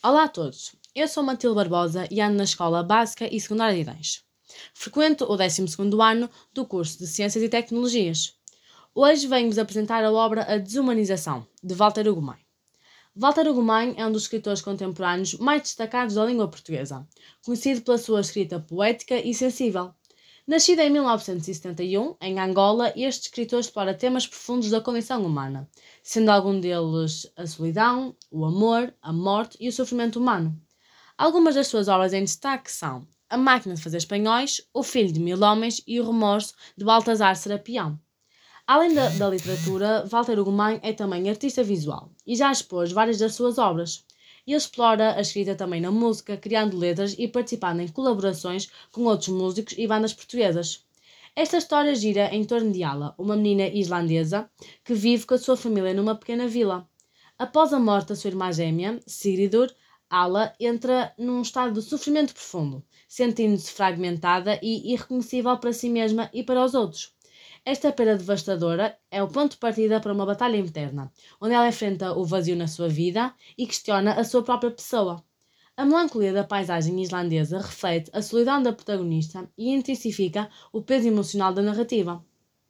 Olá a todos, eu sou Matilde Barbosa e ando na Escola Básica e Secundária de Idães. Frequento o 12º ano do curso de Ciências e Tecnologias. Hoje venho-vos apresentar a obra A Desumanização, de Walter Ugumem. Walter Ugumem é um dos escritores contemporâneos mais destacados da língua portuguesa, conhecido pela sua escrita poética e sensível. Nascido em 1971, em Angola, este escritor explora temas profundos da condição humana, sendo algum deles a solidão, o amor, a morte e o sofrimento humano. Algumas das suas obras em destaque são A Máquina de Fazer Espanhóis, O Filho de Mil Homens e O Remorso, de Baltasar Serapião. Além da literatura, Walter Ugumem é também artista visual e já expôs várias das suas obras. Ele explora a escrita também na música, criando letras e participando em colaborações com outros músicos e bandas portuguesas. Esta história gira em torno de Ala, uma menina islandesa que vive com a sua família numa pequena vila. Após a morte da sua irmã gêmea, Sigridur, Ala entra num estado de sofrimento profundo, sentindo-se fragmentada e irreconhecível para si mesma e para os outros. Esta perda devastadora é o ponto de partida para uma batalha interna, onde ela enfrenta o vazio na sua vida e questiona a sua própria pessoa. A melancolia da paisagem islandesa reflete a solidão da protagonista e intensifica o peso emocional da narrativa.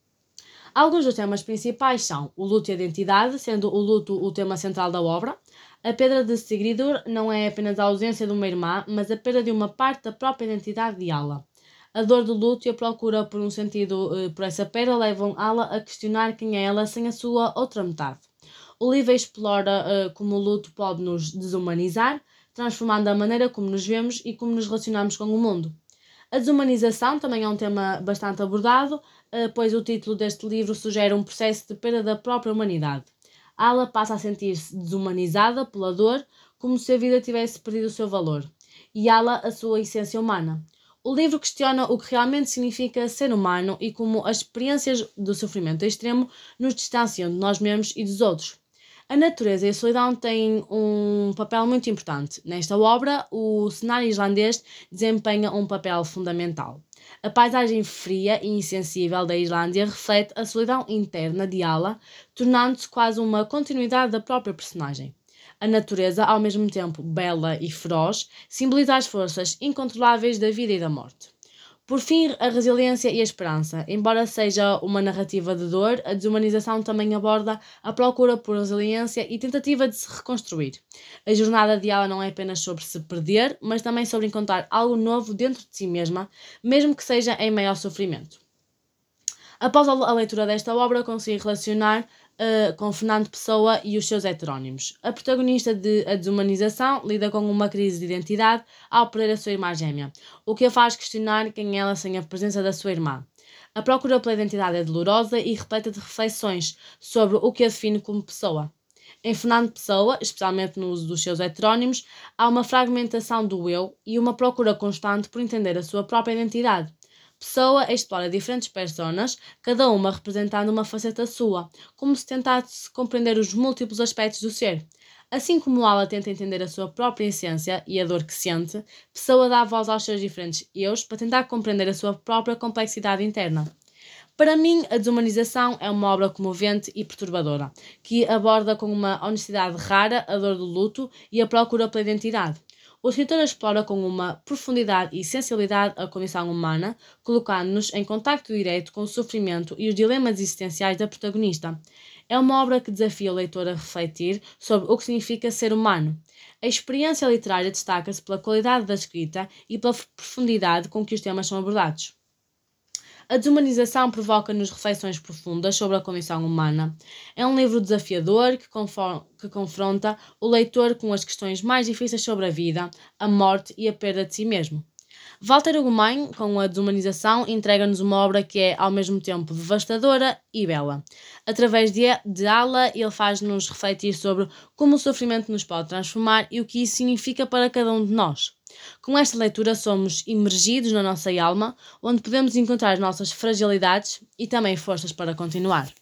Alguns dos temas principais são o luto e a identidade, sendo o luto o tema central da obra. A perda de Sigridur não é apenas a ausência de uma irmã, mas a perda de uma parte da própria identidade de Ala. A dor do luto e a procura por um sentido por essa perda levam Ala a questionar quem é ela sem a sua outra metade. O livro explora como o luto pode nos desumanizar, transformando a maneira como nos vemos e como nos relacionamos com o mundo. A desumanização também é um tema bastante abordado, pois o título deste livro sugere um processo de perda da própria humanidade. Ala passa a sentir-se desumanizada pela dor, como se a vida tivesse perdido o seu valor, e Ala a sua essência humana. O livro questiona o que realmente significa ser humano e como as experiências do sofrimento extremo nos distanciam de nós mesmos e dos outros. A natureza e a solidão têm um papel muito importante. Nesta obra, o cenário islandês desempenha um papel fundamental. A paisagem fria e insensível da Islândia reflete a solidão interna de Ala, tornando-se quase uma continuidade da própria personagem. A natureza, ao mesmo tempo bela e feroz, simboliza as forças incontroláveis da vida e da morte. Por fim, a resiliência e a esperança. Embora seja uma narrativa de dor, a desumanização também aborda a procura por resiliência e tentativa de se reconstruir. A jornada de Ala não é apenas sobre se perder, mas também sobre encontrar algo novo dentro de si mesma, mesmo que seja em meio ao sofrimento. Após a leitura desta obra, consegui relacionar com Fernando Pessoa e os seus heterónimos. A protagonista de A Desumanização lida com uma crise de identidade ao perder a sua irmã gêmea, o que a faz questionar quem é ela sem a presença da sua irmã. A procura pela identidade é dolorosa e repleta de reflexões sobre o que a define como pessoa. Em Fernando Pessoa, especialmente no uso dos seus heterónimos, há uma fragmentação do eu e uma procura constante por entender a sua própria identidade. Pessoa explora diferentes personas, cada uma representando uma faceta sua, como se tentasse compreender os múltiplos aspectos do ser. Assim como Ala tenta entender a sua própria essência e a dor que sente, Pessoa dá voz aos seus diferentes eus para tentar compreender a sua própria complexidade interna. Para mim, A Desumanização é uma obra comovente e perturbadora, que aborda com uma honestidade rara a dor do luto e a procura pela identidade. O escritor explora com uma profundidade e sensibilidade a condição humana, colocando-nos em contacto direto com o sofrimento e os dilemas existenciais da protagonista. É uma obra que desafia o leitor a refletir sobre o que significa ser humano. A experiência literária destaca-se pela qualidade da escrita e pela profundidade com que os temas são abordados. A Desumanização provoca-nos reflexões profundas sobre a condição humana. É um livro desafiador que confronta o leitor com as questões mais difíceis sobre a vida, a morte e a perda de si mesmo. Walter Ugumem, com A Desumanização, entrega-nos uma obra que é ao mesmo tempo devastadora e bela. Através de Ala, ele faz-nos refletir sobre como o sofrimento nos pode transformar e o que isso significa para cada um de nós. Com esta leitura somos imergidos na nossa alma, onde podemos encontrar as nossas fragilidades e também forças para continuar.